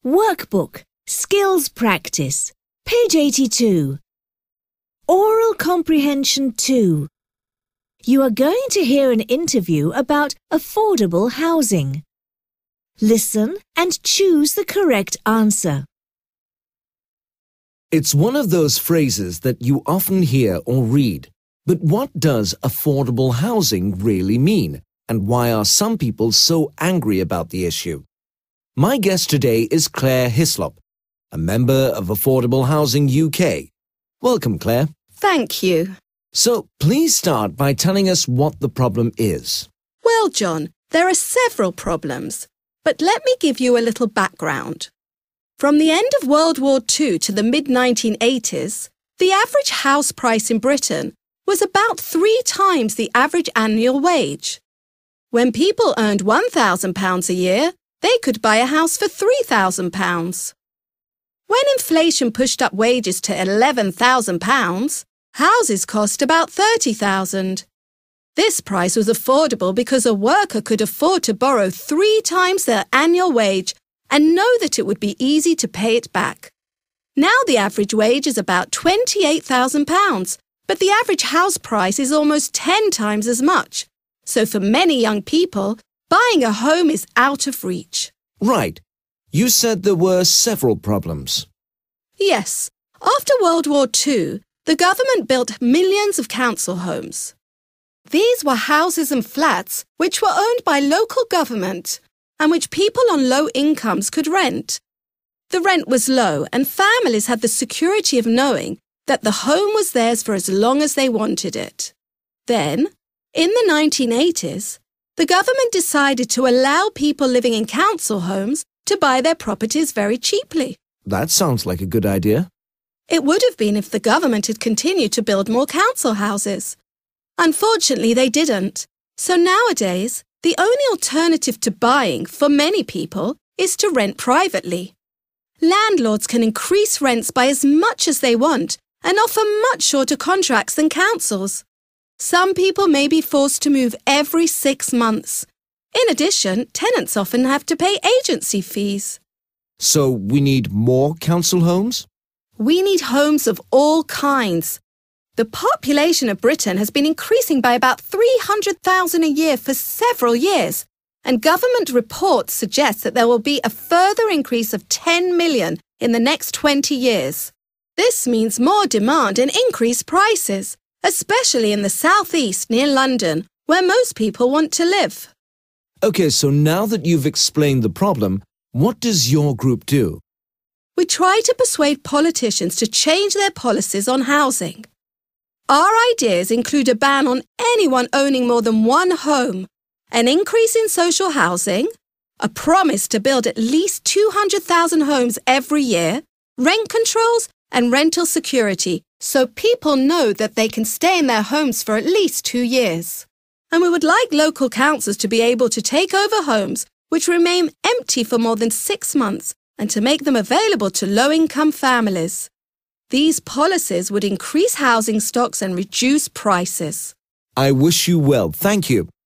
Workbook, Skills Practice, page 82. Oral Comprehension 2. You are going to hear an interview about affordable housing. Listen and choose the correct answer. It's one of those phrases that you often hear or read. But what does affordable housing really mean, and why are some people so angry about the issue? My guest today is Claire Hislop, a member of Affordable Housing UK. Welcome, Claire. Thank you. So, please start by telling us what the problem is. Well, John, there are several problems, but let me give you a little background. From the end of World War II to the mid-1980s, the average house price in Britain was about 3 times the average annual wage. When people earned £1,000 a year, they could buy a house for £3,000. When inflation pushed up wages to £11,000, houses cost about £30,000. This price was affordable because a worker could afford to borrow 3 times their annual wage and know that it would be easy to pay it back. Now the average wage is about £28,000, but the average house price is almost 10 times as much. So for many young people, buying a home is out of reach. Right. You said there were several problems. Yes. After World War II, the government built millions of council homes. These were houses and flats which were owned by local government and which people on low incomes could rent. The rent was low and families had the security of knowing that the home was theirs for as long as they wanted it. Then, in the 1980s, the government decided to allow people living in council homes to buy their properties very cheaply. That sounds like a good idea. It would have been if the government had continued to build more council houses. Unfortunately, they didn't. So nowadays, the only alternative to buying for many people is to rent privately. Landlords can increase rents by as much as they want and offer much shorter contracts than councils. Some people may be forced to move every 6 months. In addition, tenants often have to pay agency fees. So we need more council homes? We need homes of all kinds. The population of Britain has been increasing by about 300,000 a year for several years, and government reports suggest that there will be a further increase of 10 million in the next 20 years. This means more demand and increased prices, especially in the southeast near London, where most people want to live. Okay, so now that you've explained the problem, what does your group do? We try to persuade politicians to change their policies on housing. Our ideas include a ban on anyone owning more than one home, an increase in social housing, a promise to build at least 200,000 homes every year, rent controls and rental security so people know that they can stay in their homes for at least 2 years. And we would like local councils to be able to take over homes which remain empty for more than 6 months and to make them available to low-income families. These policies would increase housing stocks and reduce prices. I wish you well. Thank you.